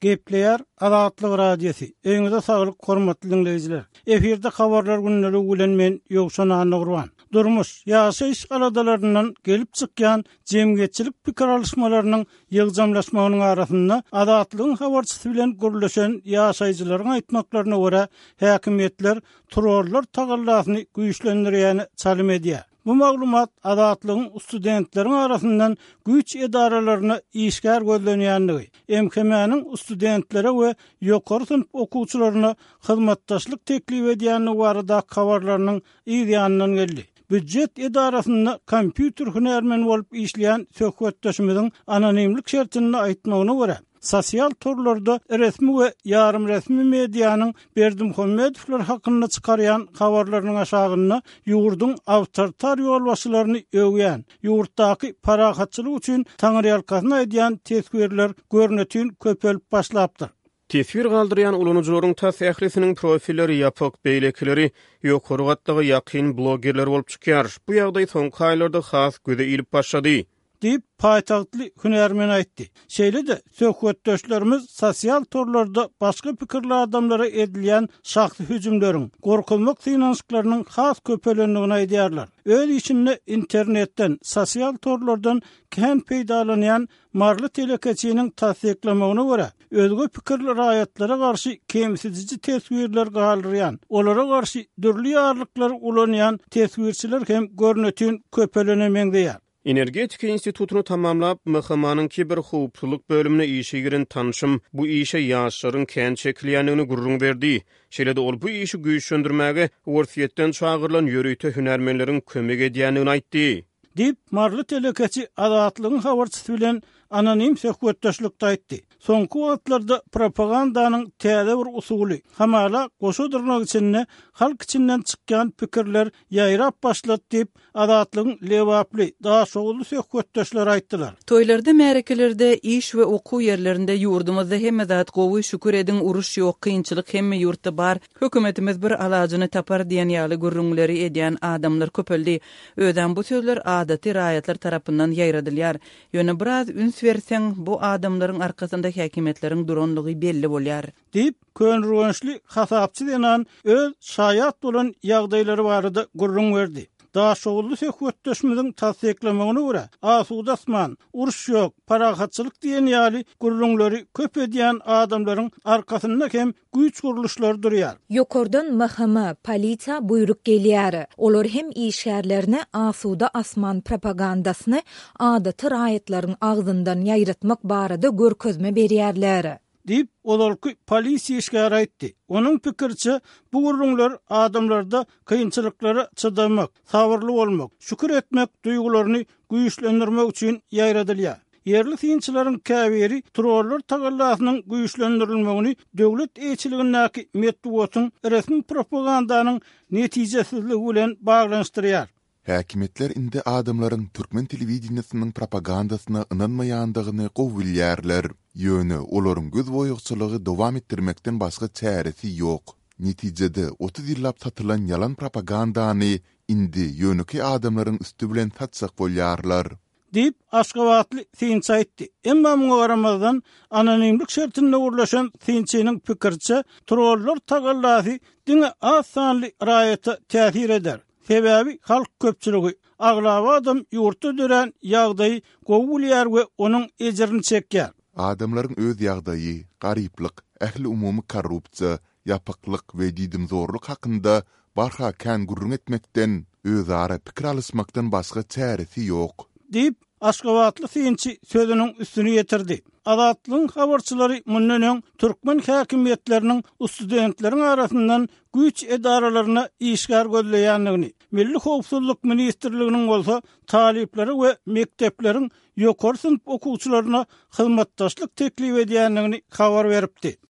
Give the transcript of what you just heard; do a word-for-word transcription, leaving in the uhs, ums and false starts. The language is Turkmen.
Gepleyer Azatlyk radiosi. Öňüňizde saglyk, hormatly dinleýijiler. Eferde habarlar günnäli bilen men Ýogşan Anagurban. Durmuş, ýaşaýyş aladalarynyň gelip çykýan jemgyýetçilik pikir alışmalarynyň ýygjamlaşmagynyň arasynda Azatlygyň habarçysy bilen gürleşen ýaşaýjylaryň aýtmaklaryna görä häkimetler terrorlar tagallasy güýçlendirýäni çalym edýär. Bu maglumat Azatlygyň studentleriň arasyndan güýç edaralaryna işgär gözlenýänligi, M K M-niň studentlere we ýokary sınıf okuwçylaryna hyzmatdaşlyk teklip edýäni barada habarlarynyň ýanyndan geldi. Büdjet edarasynda kompýuter hünärmeni bolup işleýän söhbetdaşymyzyň anonimlik şertini aýtmagyna görä, sosial torlarda resmi we ýarym resmi mediýanyň Berdimhomedowlar hakynda çykarýan habarlarynyň aşagyna ýurduň awtoritar ýolbaşçylaryny öwýän, ýurtdaky parahatçylyk üçin taňry ýalkasyna edýän tesbirler görnetýän köpelip başlapdyr. Tesbir galdyrýan ulanyjylaryň tas ählisiniň profilleri ýapyk beýlekleri ýokary gatdagy ýakyn blogerler bolup çykýar. Bu ýagdaý soňky aýlarda has göze ilip başlady. Dip paýtagtly hünärmen aýtdy. Şeýle-de söhbetdaşlarymyz sosial torlarda başga pikirli adamlara edilýän şahsy hüjümleriň, gorkulmak synançyklarynyň has köpelendigini aýdýarlar. Öz içinde internetden, sosial torlardan kän peýdalanýan marly telekeçiniň tasdiklamagyna görä, özgü pikirli raýatlara garşy kemsiziji tesbirler galdyrýan, olara garşy dürli ýarlyklar ulanýan tesbirçiler hem görnetýän köpelenemeňdir. Energetika institutunu tamamlap M H M-nyň kiber howpsuzlyk bölümine işe giren tanışym bu işe ýaşlaryň kän çekilýändigini gurrun berdi. Şeýle-de ol bu işi güýçlendirmäge Worsiýetden çağırılan ýörüýte hünärmenleriň kömek edýändigini aýtdy. Dip marly telekeçi Azatlygyň habarçysy bilen anonim söhbetdaşlykda aýtdy. Soňky wagtlarda propagandanyň täze bir usuly, hamala goşudurmak üçin halk içinden çykýan pikirler ýaýrap başlady diýip Azatlygyň lewaply, daha şowly söhbetdaşlar aýtdylar. Toýlarda, märekelerde, iş we okuw ýerlerinde ýurdumyzda hemme zat gowy şükür edin, uruş ýok, kynçylyk hemme ýurtda bar. Hökümetimiz bir alagyny tapar diýen ýaly gurrunlary edýän adamlar köpeldi. Öden bu sözler adaty raýatlar tarapyndan ýaýradylýar. Ýöne biraz üns berseň bu adamlaryň arkasynda häkimetleriň duranlygy belli bolýar. Dip könrüňçli hasapçy denen öz şaýat bolan ýagdaýlary barada gurrun berdi. Daha şowly söhbetdaşymyzyň tasdiklamagyna görä, asuda asman, uruş ýok, parahatçylyk diýen ýaly gurrunlary köp edýän adamlaryň arkasynda hem güýç guruluşlary durýar. Ýokardan M H M, polisiýa buyruk gelýär. Olar hem işgärlerine asuda asman propagandasyny adaty raýatlaryň agzyndan ýaýratmak barada görkezme berýärler. Dip olarky polisiýa işgär aýtdy. Onuň pikirçe bu gurrunlar adamlarda kynçylyklara çydamak, sabırly bolmak, şükür etmek duýgularyny güýçlendirmek üçin ýaýradylýar. Yerli synçylaryň käbiri terrorlar tagallasynyn güýçlendirilmegini döwlet eýçiligindäki medeniýetiň resmi propagandanyň netijesizligi bilen baglanşdyrýar. Häkimetler indi adamlaryň türkmen telewizionynyň propagandasyna ynanmaýandygyny gowulýarlar. Ýöne olaryň göz boýagçylygy dowam etdirmekden başga çäresi ýok. Netijede otuz ýyllap satylan yalan propagandany indi ýöneki adamlaryň üstü bilen satsak bolýarlar. Dip Aşgabatly synçy aýtdy. Emma muňa garamazdan anonimlik şertinde urlaşan synçynyň pikirçe terrorlar tagallasy diňe az sanly raýata täsir eder. Sebebi halk köpçüligi, aglaba adam ýurtda dören ýagdaýy gowulýar we onuň ejirini çekýär. Adamlaryň öz ýagdaýy, garyplyk, ähli umumy korrupsiýa, ýapyklyk we didimzorluk hakynda barha kän gurrun etmekden, özara pikir alysmakdan başga çäresi ýok. Dip Aşgabatly synçy sözüniň üstüne ýetirdi. Azatlygyň habarçylary mundan türkmen häkimetleriniň studentleriň arasyndan güýç edaralaryna işgär gözleýänligini, Milli Howpsuzlyk Ministrliginiň bolsa talipleri we mektepleriň ýokary sınıf okuwçylaryna hyzmatdaşlyk teklip edýänligini habar beripdi.